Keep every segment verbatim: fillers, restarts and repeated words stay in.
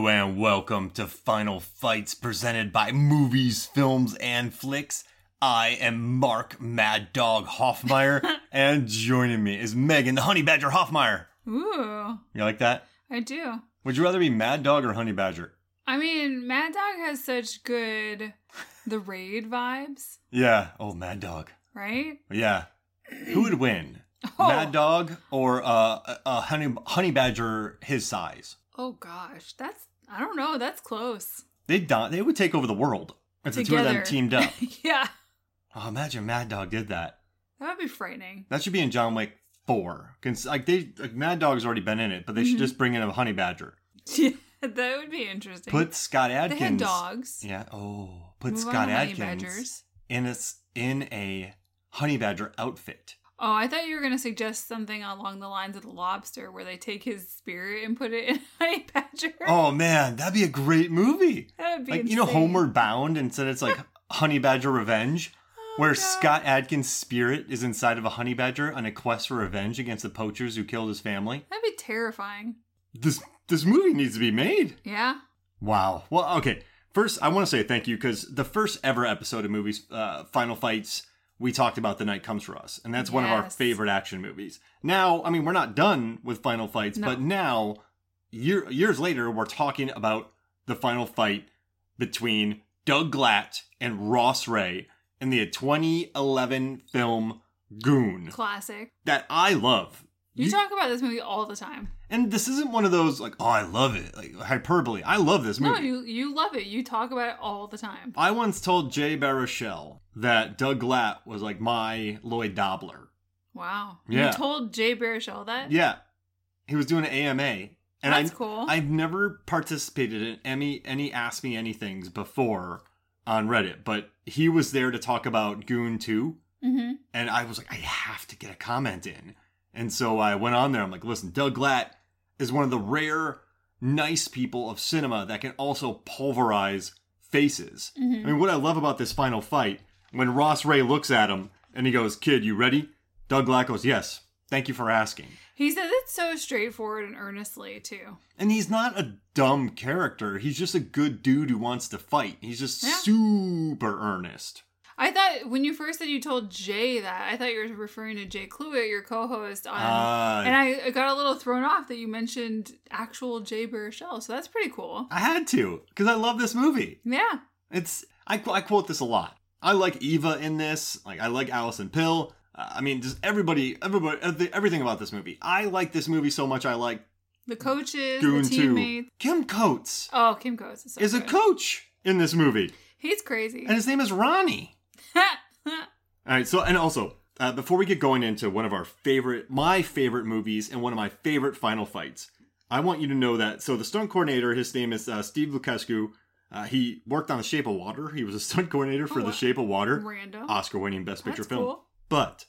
and welcome to Final Fights presented by Movies, Films, and Flicks. I am Mark Mad Dog Hoffmeyer, and joining me is Megan the Honey Badger Hoffmeyer. Ooh. You like that? I do. Would you rather be Mad Dog or Honey Badger? I mean, Mad Dog has such good The Raid vibes. Yeah. Oh, Mad Dog. Right? Yeah. Who would win? Oh. Mad Dog or uh, a, a honey, honey Badger his size? Oh, gosh. That's, I don't know. That's close. They'd don- They would take over the world if the two of them teamed up. Yeah. Oh, imagine Mad Dog did that. That would be frightening. That should be in John Wick four. Cause, like they, like Mad Dog's already been in it, but they Mm-hmm. should just bring in a honey badger. Yeah, that would be interesting. Put Scott Adkins. They had dogs. Yeah. Oh, put Move Scott on to honey Adkins badgers. in a s- in a honey badger outfit. Oh, I thought you were going to suggest something along the lines of The Lobster, where they take his spirit and put it in Honey Badger. Oh man, that'd be a great movie. That would be like insane. you know, Homeward Bound. Instead, it's like Honey Badger Revenge. Oh, Where God. Scott Adkins' spirit is inside of a honey badger on a quest for revenge against the poachers who killed his family. That'd be terrifying. This this movie needs to be made. Yeah. Wow. Well, okay. First, I want to say thank you because the first ever episode of movies, uh, Final Fights, we talked about The Night Comes For Us, and that's one of our Yes. favorite action movies. Now, I mean, we're not done with Final Fights, No. but now, year, years later, we're talking about the final fight between Doug Glatt and Ross Ray in the twenty eleven film Goon Classic. that I love. You, You- talk about this movie all the time. And this isn't one of those, like, oh, I love it, like, hyperbole. I love this movie. No, you you love it. You talk about it all the time. I once told Jay Baruchel that Doug Glatt was like my Lloyd Dobler. Wow. Yeah. You told Jay Baruchel that? Yeah. He was doing an A M A. And That's I, cool. I've never participated in any, any Ask Me Anythings before on Reddit, but he was there to talk about Goon two. Mm-hmm. And I was like, I have to get a comment in. And so I went on there. I'm like, listen, Doug Glatt is one of the rare, nice people of cinema that can also pulverize faces. Mm-hmm. I mean, what I love about this final fight, when Ross Ray looks at him and he goes, kid, you ready? Doug Glatt goes, yes. Thank you for asking. He says it so straightforward and earnestly, too. And he's not a dumb character. He's just a good dude who wants to fight. He's just Yeah. super earnest. I thought, when you first said you told Jay that, I thought you were referring to Jay Cluett, your co-host on... Uh, and I I got a little thrown off that you mentioned actual Jay Baruchel, so that's pretty cool. I had to, because I love this movie. Yeah. It's I, qu- I quote this a lot. I like Eva in this. Like I like Allison Pill. Uh, I mean, just everybody, everybody, everything- everything about this movie. I like this movie so much. I like The coaches, Goon the two. teammates. Kim Coates Oh, Kim Coates is so is a good. coach in this movie, He's crazy. and his name is Ronnie. All right. So, and also, uh, before we get going into one of our favorite, my favorite movies, and one of my favorite final fights, I want you to know that. So, the stunt coordinator, his name is uh, Steve Lukescu. Uh, he worked on The Shape of Water. He was a stunt coordinator for Oh, The wow. Shape of Water. Random. Oscar-winning Best Picture That's film. cool. But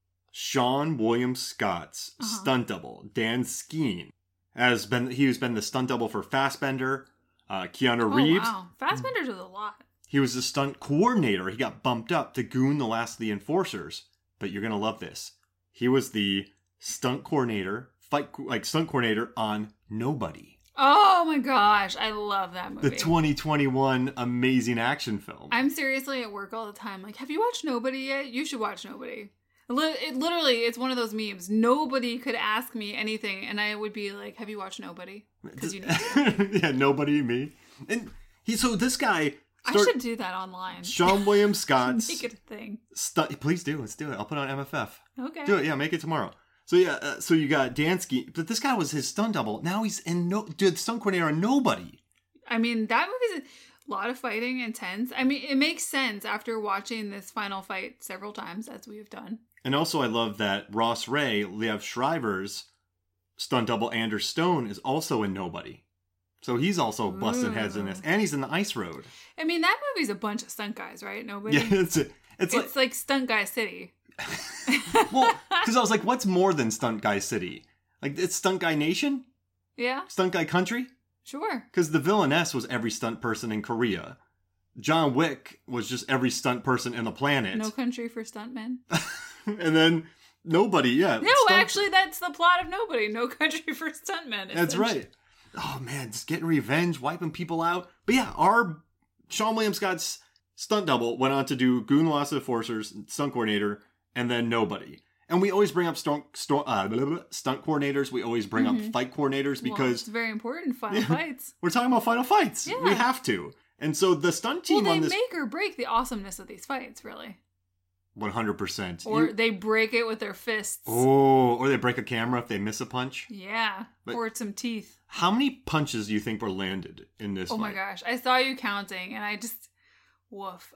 Sean William Scott's Uh-huh. stunt double, Dan Skeen, has been he has been the stunt double for Fassbender, uh, Keanu Oh, Reeves. wow. Fassbender does a lot. He was the stunt coordinator. He got bumped up to Goon: The Last of the Enforcers. But you're gonna love this. He was the stunt coordinator, fight co- like stunt coordinator on Nobody, Oh my gosh. I love that movie. the twenty twenty-one amazing action film. I'm seriously at work all the time. Like, have you watched Nobody yet? You should watch Nobody. Li- It literally, it's one of those memes. Nobody could ask me anything, and I would be like, "Have you watched Nobody?" Because you need to. Yeah, Nobody, me, and he. So this guy. I Start, should do that online. Sean William Scott's Make it a thing. stu- please do. Let's do it. I'll put it on M F F. Okay. Do it. Yeah, make it tomorrow. So yeah, uh, so you got Dansky, but this guy was his stunt double. Now he's in no, dude, stunt coordinator on Nobody. I mean, that movie's a lot of fighting, intense. I mean, it makes sense after watching this final fight several times, as we have done. And also, I love that Ross Ray, Liev Schreiber's stunt double, Anders Stone, is also in Nobody. So he's also busting heads in this, and he's in the Ice Road. I mean, that movie's a bunch of stunt guys, right? Nobody. Yeah, it's it's, It's like like Stunt Guy City. well, because I was like, what's more than Stunt Guy City? Like it's Stunt Guy Nation, Yeah, Stunt Guy Country. sure. Because the villainess was every stunt person in Korea. John Wick was just every stunt person in the planet. No Country for Stuntmen. And then Nobody, yeah. No, stunt- actually, that's the plot of Nobody. No Country for Stuntmen. That's right. oh man, just getting revenge, wiping people out. But yeah, our Sean William Scott's stunt double went on to do Goon Lost Enforcers, stunt coordinator, and then Nobody. And we always bring up stunt, stunt, uh, blah, blah, blah, stunt coordinators. We always bring mm-hmm. up fight coordinators because... Well, it's very important, final fights. We're talking about final fights. Yeah. We have to. And so the stunt team well, on this... they make or break the awesomeness of these fights, really. one hundred percent. Or you... they break it with their fists. Oh, or they break a camera if they miss a punch. Yeah, but or some teeth. How many punches do you think were landed in this Oh fight? my gosh, I saw you counting and I just... Woof.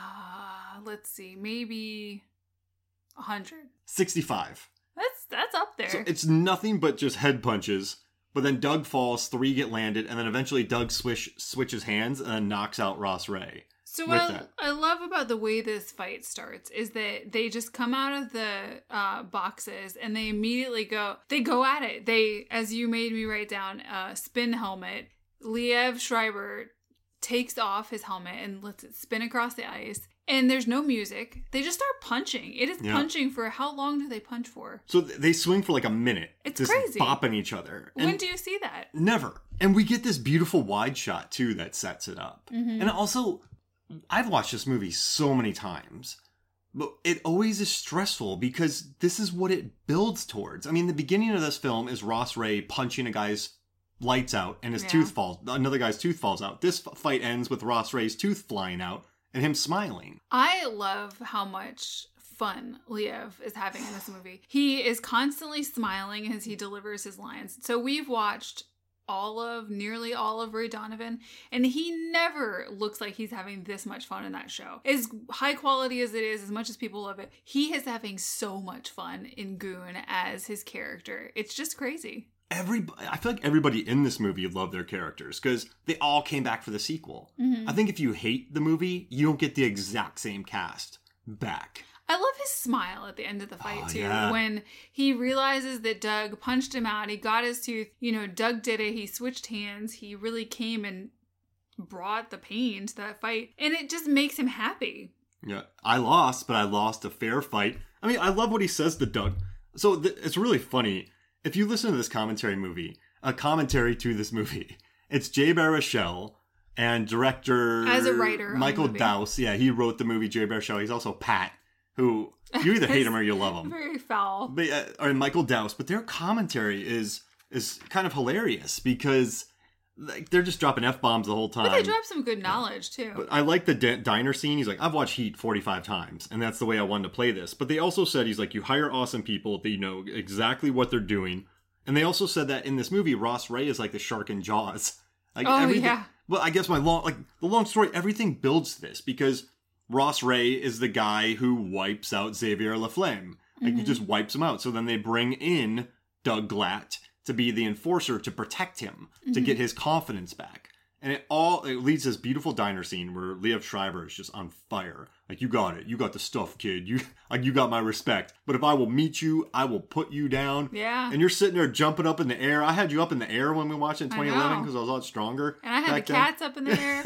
Ah, let's see, maybe one hundred. sixty-five. That's that's up there. So it's nothing but just head punches. But then Doug falls, three get landed, and then eventually Doug swish, switches hands and then knocks out Ross Ray. So what I, I love about the way this fight starts is that they just come out of the uh, boxes and they immediately go, they go at it. They, as you made me write down, uh, spin helmet. Liev Schreiber takes off his helmet and lets it spin across the ice. And there's no music. They just start punching. It is yeah. punching for, how long do they punch for? So they swing for like a minute. It's just crazy. Bopping each other. And when and do you see that? Never. And we get this beautiful wide shot too that sets it up. Mm-hmm. And also, I've watched this movie so many times, but it always is stressful because this is what it builds towards. I mean, the beginning of this film is Ross Ray punching a guy's lights out and his yeah. tooth falls, another guy's tooth falls out. This fight ends with Ross Ray's tooth flying out and him smiling. I love how much fun Liev is having in this movie. He is constantly smiling as he delivers his lines. So we've watched all of, nearly all of Ray Donovan, and he never looks like he's having this much fun in that show. As high quality as it is, as much as people love it, he is having so much fun in Goon as his character. It's just crazy. Every, I feel like everybody in this movie loved their characters because they all came back for the sequel. Mm-hmm. I think if you hate the movie, you don't get the exact same cast back. I love his smile at the end of the fight, oh, too. Yeah. When he realizes that Doug punched him out, he got his tooth. You know, Doug did it. He switched hands. He really came and brought the pain to that fight. And it just makes him happy. Yeah, I lost, but I lost a fair fight. I mean, I love what he says to Doug. So th- it's really funny. If you listen to this commentary movie, a commentary to this movie, it's Jay Baruchel and director... As a writer. Michael Dowse. Yeah, he wrote the movie, Jay Baruchel. He's also Pat, who you either hate him or you love him. Very foul. But, uh, or Michael Dowse. But their commentary is is kind of hilarious because like they're just dropping F-bombs the whole time. But they drop some good knowledge, too. But I like the d- diner scene. He's like, I've watched Heat forty-five times, and that's the way I wanted to play this. But they also said, he's like, you hire awesome people that you know exactly what they're doing. And they also said that in this movie, Ross Ray is like the shark in Jaws. Like oh, everything, yeah. Well, I guess my long, like the long story, everything builds to this because Ross Ray is the guy who wipes out Xavier Laflamme. Like mm-hmm. he just wipes him out. So then they bring in Doug Glatt to be the enforcer to protect him, mm-hmm. to get his confidence back. And it all, it leads to this beautiful diner scene where Liev Schreiber is just on fire. Like, you got it. You got the stuff, kid. You like you got my respect. But if I will meet you, I will put you down. Yeah. And you're sitting there jumping up in the air. I had you up in the air when we watched it in twenty eleven because I, I was a lot stronger. And I had the cats then. Up in the air.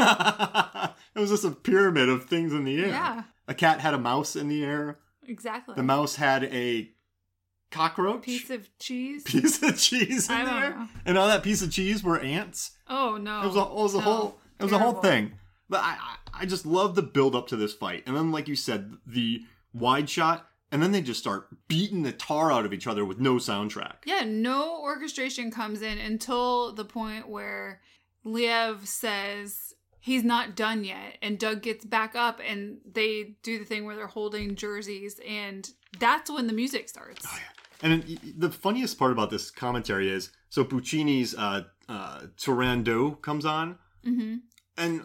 It was just a pyramid of things in the air. Yeah. A cat had a mouse in the air. Exactly. The mouse had a cockroach. Piece of cheese. Piece of cheese in I don't there. know. And on that piece of cheese were ants. Oh no! It was a, it was a no. whole it was Terrible. a whole thing. But I, I I just love the build up to this fight, and then like you said, the wide shot, and then they just start beating the tar out of each other with no soundtrack. Yeah, no orchestration comes in until the point where Liev says he's not done yet, and Doug gets back up, and they do the thing where they're holding jerseys, and that's when the music starts. Oh, yeah. And the funniest part about this commentary is, so Puccini's uh, uh, Turandot comes on, mm-hmm. and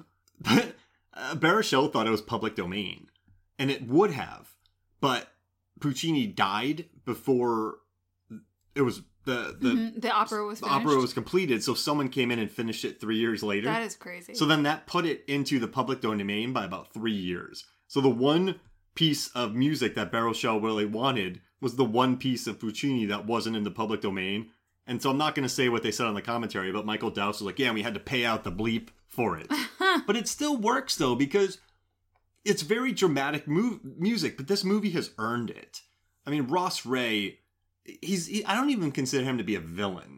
uh, Baruchel thought it was public domain, and it would have, but Puccini died before it was the the, mm-hmm. the opera was the finished. opera was completed. So someone came in and finished it three years later. That is crazy. So then that put it into the public domain by about three years. So the one piece of music that Baruchel really wanted was the one piece of Puccini that wasn't in the public domain. And so I'm not going to say what they said on the commentary, but Michael Dowse was like, yeah, we had to pay out the bleep for it. But it still works, though, because it's very dramatic mu- music, but this movie has earned it. I mean, Ross Ray, he's he, I don't even consider him to be a villain.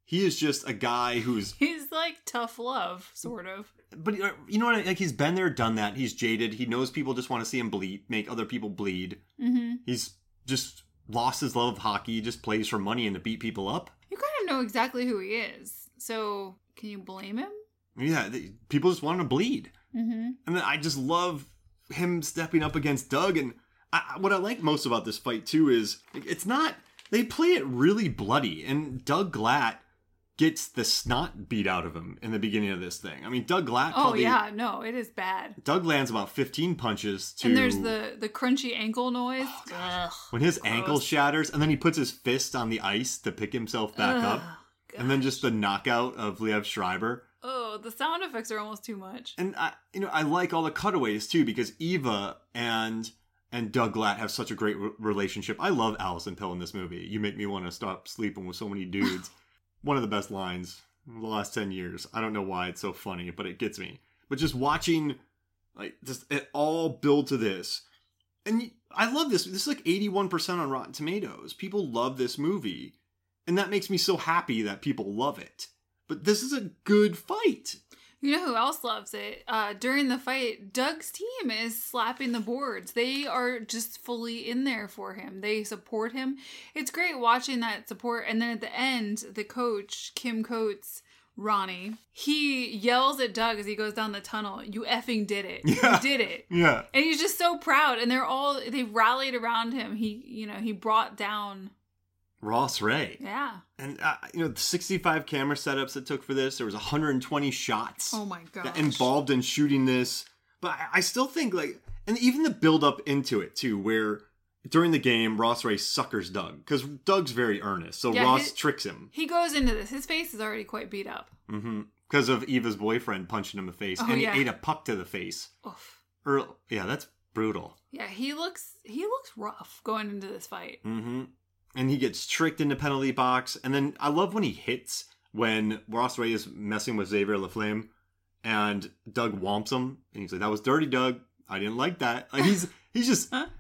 He is just a guy who's... He's like tough love, sort of. But you know what? Like, he's been there, done that. He's jaded. He knows people just want to see him bleed, make other people bleed. Mm-hmm. He's just lost his love of hockey. He just plays for money and to beat people up. You kind of know exactly who he is. So, can you blame him? Yeah, they, people just want him to bleed. Mm-hmm. And then I just love him stepping up against Doug. And I, what I like most about this fight, too, is it's not... They play it really bloody. And Doug Glatt gets the snot beat out of him in the beginning of this thing. I mean, Doug Glatt Oh, probably... yeah. No, it is bad. Doug lands about fifteen punches to... And there's the, the crunchy ankle noise. Ugh, when his gross. ankle shatters, and then he puts his fist on the ice to pick himself back Ugh, up. gosh. And then just the knockout of Liev Schreiber. Oh, the sound effects are almost too much. And I, you know, I like all the cutaways too, because Eva and and Doug Glatt have such a great re- relationship. I love Allison Pill in this movie. You make me want to stop sleeping with so many dudes. One of the best lines in the last ten years. I don't know why it's so funny, but it gets me. But just watching, like, just it all build to this. And I love this. This is like eighty-one percent on Rotten Tomatoes. People love this movie. And that makes me so happy that people love it. But this is a good fight. You know who else loves it? Uh, during the fight, Doug's team is slapping the boards. They are just fully in there for him. They support him. It's great watching that support. And then at the end, the coach, Kim Coates, Ronnie, he yells at Doug as he goes down the tunnel, "You effing did it. Yeah. You did it." Yeah. And he's just so proud. And they're all, they rallied around him. He, you know, he brought down... Ross Ray. Yeah. And, uh, you know, the sixty-five camera setups it took for this, there was one hundred twenty shots Oh my gosh. that involved in shooting this. But I, I still think, like, and even the build up into it, too, where during the game, Ross Ray suckers Doug. Because Doug's very earnest, so Yeah, Ross his- tricks him. He goes into this. His face is already quite beat up. Mm-hmm. Because of Eva's boyfriend punching him in the face. Oh, and he yeah. ate a puck to the face. Oof. Or, yeah, that's brutal. Yeah, he looks he looks rough going into this fight. Mm-hmm. And he gets tricked into penalty box. And then I love when he hits when Ross Ray is messing with Xavier Laflamme and Doug whomps him. And he's like, "That was dirty, Doug. I didn't like that." Like he's he's just Huh?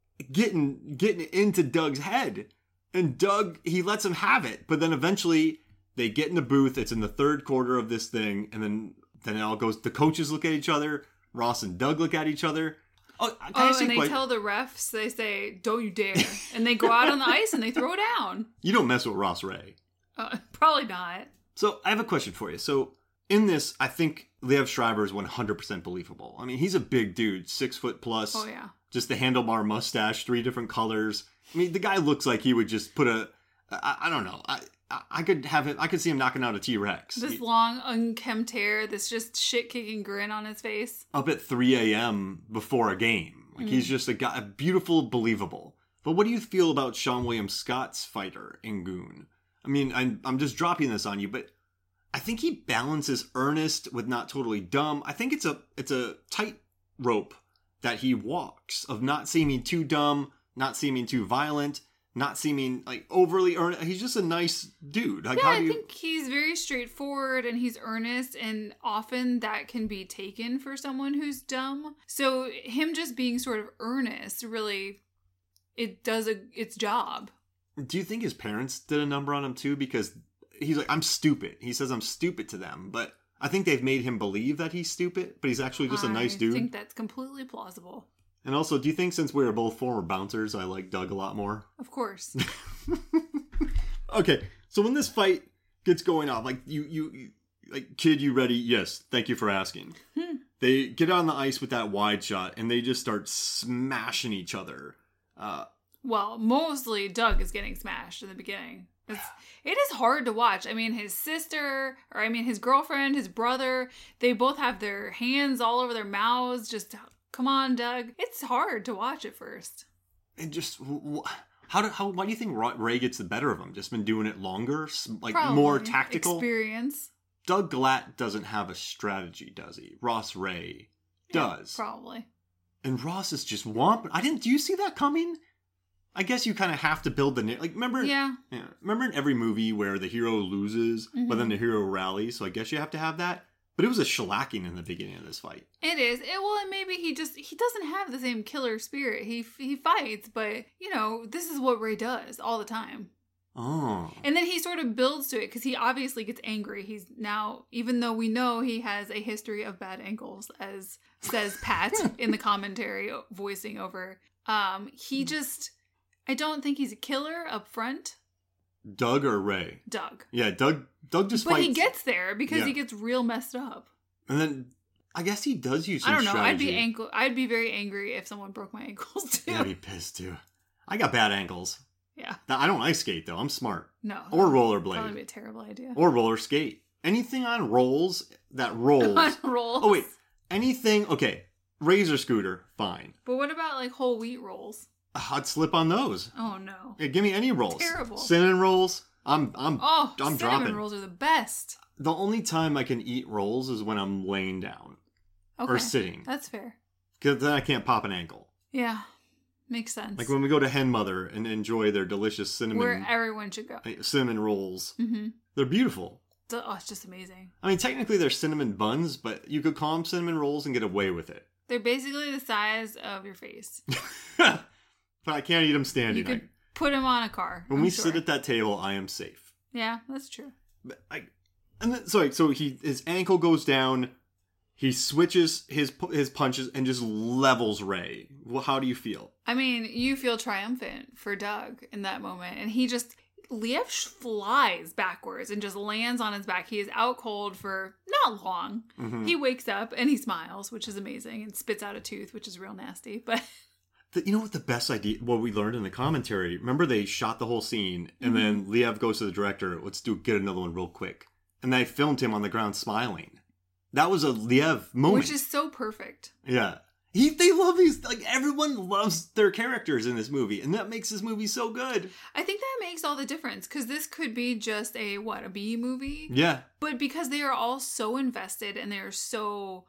getting getting into Doug's head. And Doug, he lets him have it. But then eventually they get in the booth. It's in the third quarter of this thing. And then, then it all goes, the coaches look at each other. Ross and Doug look at each other. Oh, can I Oh, ask you and a they que- tell the refs, they say, "Don't you dare." And they go out on the ice and they throw down. You don't mess with Ross Ray. Uh, probably not. So I have a question for you. So in this, I think Liev Schreiber is one hundred percent believable. I mean, he's a big dude, six foot plus. Oh, yeah. Just the handlebar mustache, three different colors. I mean, the guy looks like he would just put a, I, I don't know. I, I I could have him, I could see him knocking out a T-Rex. This He- long, unkempt hair, this just shit-kicking grin on his face. up at three a.m. before a game. Like, he's just a guy, beautiful, believable. But what do you feel about Sean William Scott's fighter in Goon? I mean, I'm, I'm just dropping this on you, but I think he balances earnest with not totally dumb. I think it's a it's a tight rope that he walks of not seeming too dumb, not seeming too violent, not seeming like overly earnest. He's just a nice dude. Like, Yeah, how I do you... think he's very straightforward and he's earnest, and often that can be taken for someone who's dumb. So him just being sort of earnest, really, it does a, its job. Do you think his parents did a number on him too? Because he's like, "I'm stupid." He says, "I'm stupid" to them, but I think they've made him believe that he's stupid, but he's actually just a nice dude. I think that's completely plausible. And also, do you think since we are both former bouncers, I like Doug a lot more? Of course. Okay, so when this fight gets going on, like you, you, you like, "Kid, you ready?" "Yes, thank you for asking." Hmm. They get on the ice with that wide shot, and they just start smashing each other. Uh, Well, mostly Doug is getting smashed in the beginning. It's, it is hard to watch. I mean, his sister, or I mean, his girlfriend, his brother, they both have their hands all over their mouths. Just, come on, Doug. It's hard to watch at first. and just wh- how do how why do you think Ra- Ray gets the better of him? Just been doing it longer, S- like Probably. more tactical. Experience. Doug Glatt doesn't have a strategy, does he? Ross Ray does. Yeah, probably. And Ross is just whomping. I didn't. Do you see that coming? I guess you kind of have to build the like. Remember? Yeah. Yeah. Remember in every movie where the hero loses, Mhm. but then the hero rallies. So I guess you have to have that. But it was a shellacking in the beginning of this fight. It is. It, well, and maybe he just, he doesn't have the same killer spirit. He he fights, but, you know, this is what Ray does all the time. Oh. And then he sort of builds to it because he obviously gets angry. He's now, even though we know he has a history of bad ankles, as says Pat in the commentary voicing over, um, he just, I don't think he's a killer up front. Doug or Ray? Doug. Yeah, Doug Doug just But fights. he gets there because Yeah. he gets real messed up. And then I guess he does use some I don't know. strategy. I'd be ankle. I'd be very angry if someone broke my ankles too. Yeah, I'd be pissed too. I got bad ankles. Yeah. I don't ice skate though. I'm smart. No. Or Probably rollerblade. be a terrible idea. Or roller skate. Anything on rolls that rolls. On rolls. Oh wait. Anything. Okay. Razor scooter. Fine. But what about like whole wheat rolls? I'd slip on those. Oh no. Yeah, give me any rolls. Terrible. Cinnamon rolls. I'm. I'm. Oh, I'm cinnamon dropping. rolls are the best. The only time I can eat rolls is when I'm laying down Okay. or sitting, That's fair. because then I can't pop an ankle. Yeah. Makes sense. Like when we go to Hen Mother and enjoy their delicious cinnamon Where everyone should go. cinnamon rolls. Mm-hmm. They're beautiful. Oh, it's just amazing. I mean, technically they're cinnamon buns, but you could call them cinnamon rolls and get away with it. They're basically the size of your face. But I can't eat them standing. You could I- put them on a car. when I'm we sure. sit at that table, I am safe. Yeah, that's true. But I, and then, sorry, so he his ankle goes down. He switches his pu- his punches and just levels Ray. Well, how do you feel? I mean, you feel triumphant for Doug in that moment. And he just, Liev flies backwards and just lands on his back. He is out cold for not long. Mhm. He wakes up and he smiles, which is amazing, and spits out a tooth, which is real nasty. But The, you know what the best idea, what we learned in the commentary, remember they shot the whole scene and then Liev goes to the director, let's do get another one real quick. And they filmed him on the ground smiling. That was a Liev moment. which is so perfect. Yeah. He, they love these, like everyone loves their characters in this movie and that makes this movie so good. I think that makes all the difference because this could be just a, what, a B movie? Yeah. But because they are all so invested and they're so,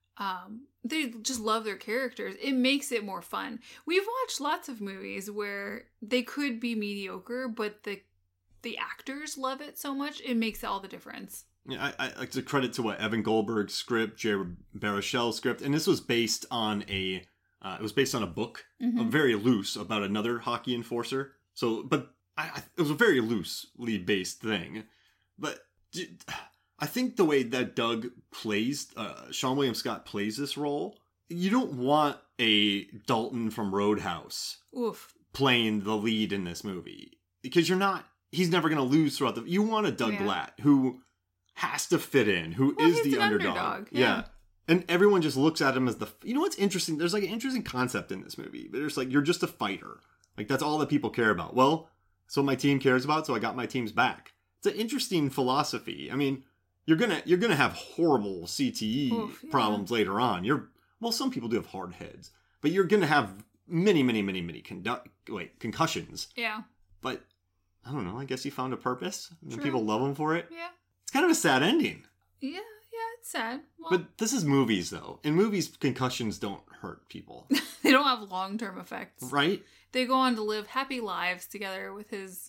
um, they just love their characters, it makes it more fun. We've watched lots of movies where they could be mediocre, but the the actors love it so much, it makes all the difference. Yeah, I, I like to credit to what Evan Goldberg's script, Jared Baruchel's script, and this was based on a, uh, it was based on a book, Mhm. uh, very loose about another hockey enforcer. So, but I, I, it was a very loosely based thing. But d- I think the way that Doug plays, uh, Sean William Scott plays this role, you don't want a Dalton from Roadhouse Oof. playing the lead in this movie because you're not. He's never going to lose throughout the. You want a Doug Yeah. Glatt who has to fit in, who is Well, he's the an underdog. underdog, Yeah. yeah. And everyone just looks at him as the. You know what's interesting? There's like an interesting concept in this movie. There's like you're just a fighter. Like that's all that people care about. Well, that's what my team cares about, so I got my team's back. It's an interesting philosophy. I mean, you're gonna you're gonna have horrible C T E Oof, yeah. problems later on. You're well, some people do have hard heads, but you're gonna have many, many, many, many condu- wait concussions. Yeah. But I don't know. I guess he found a purpose, and True. people love him for it. Yeah. It's kind of a sad ending. Yeah. Yeah. It's sad. Well, But this is movies, though. In movies, concussions don't hurt people, they don't have long term effects. right? They go on to live happy lives together with his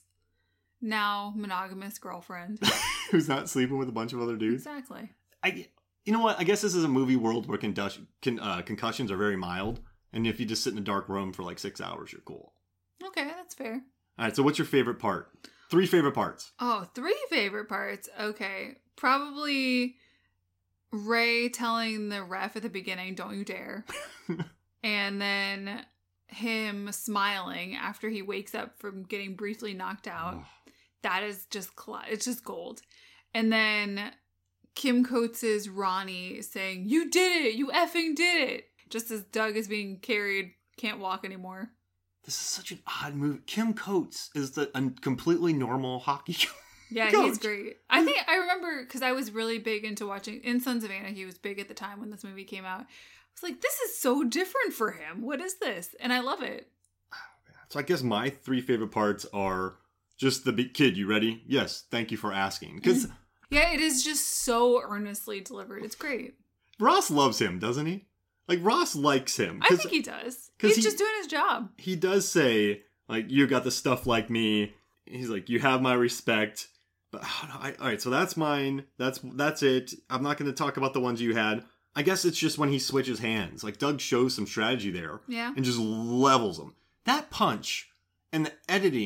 now monogamous girlfriend. Who's not sleeping with a bunch of other dudes? Exactly. I, you know what? I guess this is a movie world where condus- con- uh, concussions are very mild, and if you just sit in a dark room for like six hours, you're cool. Okay, that's fair. All right. So, what's your favorite part? Three favorite parts. Oh, three favorite parts. Okay. Probably Ray telling the ref at the beginning, don't you dare. And then him smiling after he wakes up from getting briefly knocked out. That is just, cl- it's just gold. And then Kim Coates' Ronnie saying, you did it! You effing did it! Just as Doug is being carried, can't walk anymore. This is such an odd movie. Kim Coates is the a completely normal hockey Yeah, coach. he's great. I think I remember because I was really big into watching in Sons of Anarchy. He was big at the time when this movie came out. I was like, this is so different for him. What is this? And I love it. So I guess my three favorite parts are just the big kid. You ready? Yes. Thank you for asking. Because Yeah, it is just so earnestly delivered. It's great. Ross loves him, doesn't he? Like Ross likes him. I think he does. 'cause He's he- just doing his job. He does say like, "You got the stuff like me." He's like, "You have my respect." But I, all right, so that's mine. That's that's it. I'm not going to talk about the ones you had. I guess it's just when he switches hands. Like Doug shows some strategy there Yeah. and just levels him. That punch and the editing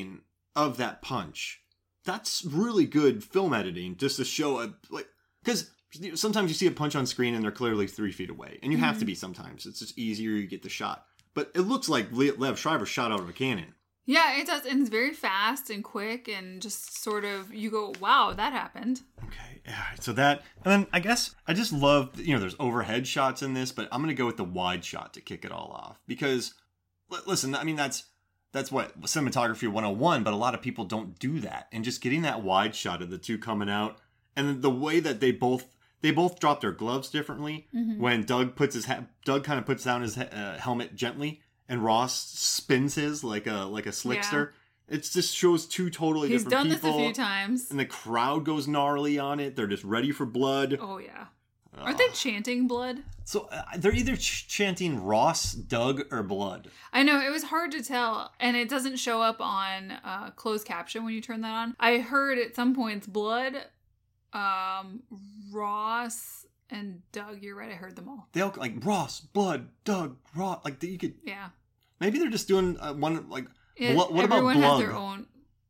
of that punch. That's really good film editing, just to show a like because sometimes you see a punch on screen and they're clearly three feet away, and you mm-hmm. have to be sometimes. It's just easier, you get the shot. But it looks like Liev Schreiber shot out of a cannon. Yeah, it does. And it's very fast and quick and just sort of, you go, wow, that happened. Okay. Yeah. So that, and then I guess I just love, you know, there's overhead shots in this, but I'm going to go with the wide shot to kick it all off. Because, listen, I mean, that's, that's what, cinematography one oh one, but a lot of people don't do that. And just getting that wide shot of the two coming out, and the way that they both, they both drop their gloves differently. Mm-hmm. When Doug puts his, ha- Doug kind of puts down his uh, helmet gently, and Ross spins his like a like a slickster. Yeah. It just shows two totally He's different people. He's done this a few times. And the crowd goes gnarly on it. They're just ready for blood. Oh, yeah. Uh, Aren't they chanting blood? So uh, they're either ch- chanting Ross, Doug, or blood. I know. It was hard to tell. And it doesn't show up on uh, closed caption when you turn that on. I heard at some points blood, um, Ross... and Doug. You're right. I heard them all. They all like Ross, blood, Doug, Ross. Like you could. Yeah. Maybe they're just doing uh, one like. Yeah, blo- what everyone about blood? has their own.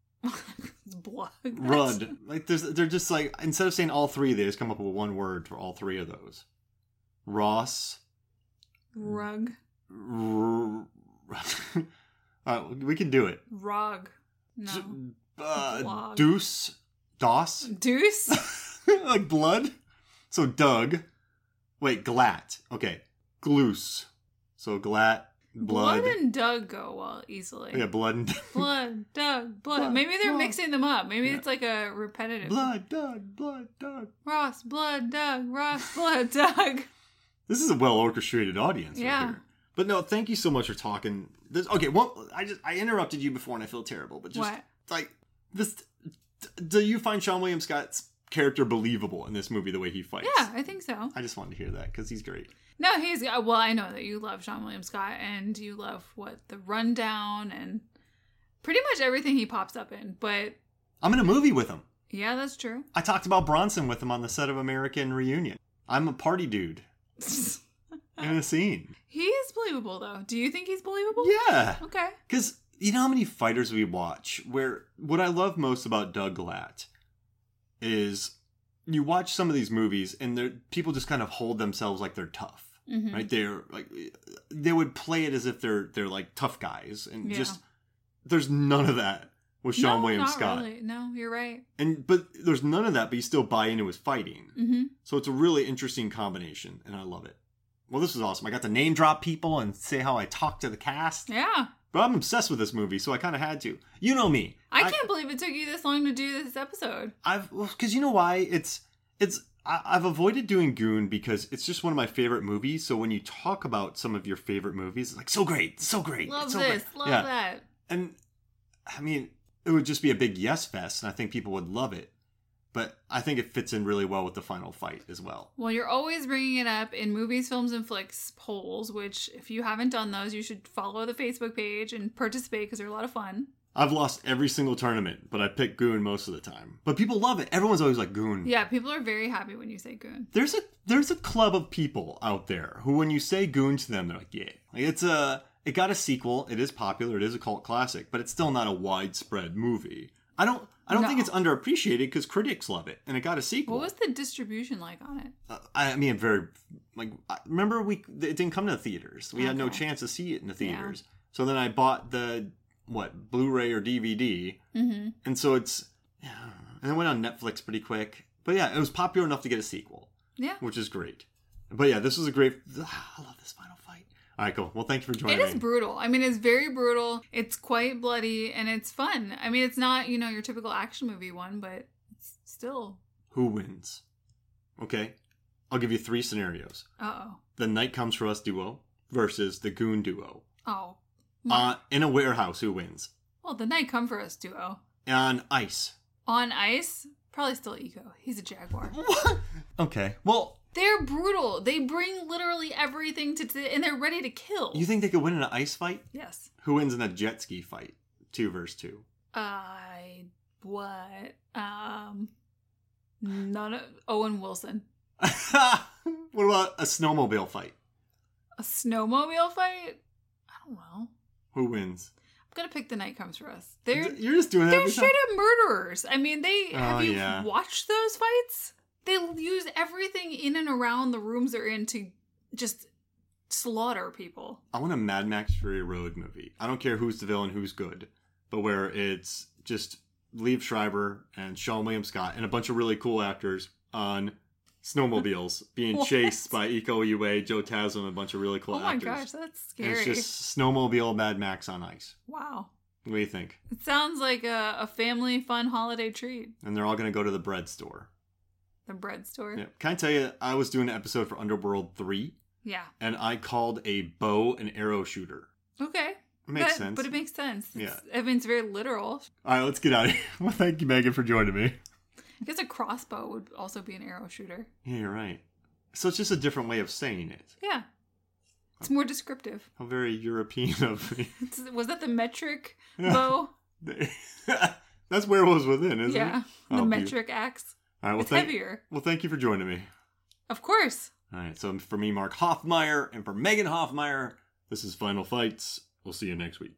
Blood. Rud. Like there's, they're just like instead of saying all three, they just come up with one word for all three of those. Ross. Rug. R- uh, we can do it. Rug. No. Uh, deuce. Doss. Deuce. Like blood. So Doug, wait, Glatt. Okay, Gloose. So Glatt, blood. Blood and Doug go well easily. Yeah, blood and blood, Doug, blood. blood Maybe they're blood. mixing them up. Maybe yeah. it's like a repetitive. Blood, Doug, blood, Doug. Ross, blood, Doug. Ross, blood, Doug. This is a well orchestrated audience. Yeah. Right here. But no, thank you so much for talking. This okay. Well, I just I interrupted you before and I feel terrible. But just what? like this, do you find Seann William Scott's character believable in this movie the way he fights? Yeah, I think so. I just wanted to hear that because he's great. No, he's well. I know that you love Seann William Scott and you love what the Rundown and pretty much everything he pops up in. But I'm in a movie with him. Yeah, that's true. I talked about Bronson with him on the set of American Reunion. I'm a party dude in a scene. He is believable, though. Do you think he's believable? Yeah. Okay. Because you know how many fighters we watch where what I love most about Doug Glatt is you watch some of these movies and people just kind of hold themselves like they're tough, mm-hmm. right? They're like, they would play it as if they're, they're like tough guys and yeah. just, there's none of that with Seann no, William not Scott. Really. No, you're right. And, but there's none of that, but you still buy into his fighting. Mm-hmm. So it's a really interesting combination and I love it. Well, this was awesome. I got to name drop people and say how I talk to the cast. Yeah. But I'm obsessed with this movie, so I kind of had to. You know me. I can't I, believe it took you this long to do this episode. I've because well, you know why it's it's I, I've avoided doing Goon because it's just one of my favorite movies. So when you talk about some of your favorite movies, it's like so great, so great, love so this, great. love yeah. that. And I mean, it would just be a big yes fest, and I think people would love it. But I think it fits in really well with the final fight as well. Well, you're always bringing it up in Movies, Films, and Flicks polls, which if you haven't done those, you should follow the Facebook page and participate because they're a lot of fun. I've lost every single tournament, but I pick Goon most of the time. But people love it. Everyone's always like, Goon. Yeah, people are very happy when you say Goon. There's a there's a club of people out there who, when you say Goon to them, they're like, yeah. Like it's a, it got a sequel. It is popular. It is a cult classic, but it's still not a widespread movie. I don't I don't no. think it's underappreciated because critics love it, and it got a sequel. What was the distribution like on it? Uh, I mean, very like remember we it didn't come to the theaters. We okay. had no chance to see it in the theaters. Yeah. So then I bought the what Blu-ray or D V D, mm-hmm. and so it's yeah, and it went on Netflix pretty quick. But yeah, it was popular enough to get a sequel. Yeah, which is great. But yeah, this was a great. I love this final fight. All right, cool. Well, thank you for joining me. It is brutal. I mean, it's very brutal. It's quite bloody, and it's fun. I mean, it's not, you know, your typical action movie one, but it's still... Who wins? Okay. I'll give you three scenarios. Uh-oh. The Night Comes For Us duo versus the Goon duo. Oh. Uh, in a warehouse, who wins? Well, the Night Come For Us duo. On ice. On ice? Probably still Eco. He's a jaguar. What? Okay. Well... They're brutal. They bring literally everything to, to, and they're ready to kill. You think they could win in an ice fight? Yes. Who wins in a jet ski fight? Two versus two. I what? Um, none of Owen Wilson. What about a snowmobile fight? A snowmobile fight? I don't know. Who wins? gonna pick The Night Comes for Us. They're You're just doing that they're every straight time. up murderers. I mean, they Oh, have you yeah. watched those fights? They use everything in and around the rooms they're in to just slaughter people. I want a Mad Max Fury Road movie. I don't care who's the villain, who's good, but where it's just Liev Schreiber and Sean William Scott and a bunch of really cool actors on snowmobiles being What? chased by Iko Uwais, Joe Taslim, and a bunch of really cool Oh my actors. gosh, that's And scary. it's just snowmobile Mad Max on ice. Wow. What do you think? It sounds like a, a family fun holiday treat. And they're all going to go to the bread store. The bread store. Yeah. Can I tell you, I was doing an episode for Underworld three, Yeah. and I called a bow and arrow shooter. Okay. It makes That- sense. But it makes sense. It's, Yeah. I mean, it's very literal. All right, let's get out of here. Well, thank you, Megan, for joining me. I guess a crossbow would also be an arrow shooter. Yeah, you're right. So it's just a different way of saying it. Yeah. It's more descriptive. How very European of me. It's, was that the metric bow? That's werewolves within, isn't Yeah. it? The Oh, metric axe. All right, well, It's thank, heavier. well, thank you for joining me. Of course. All right, so for me, Mark Hoffmeyer, and for Megan Hoffmeyer, this is Final Fights. We'll see you next week.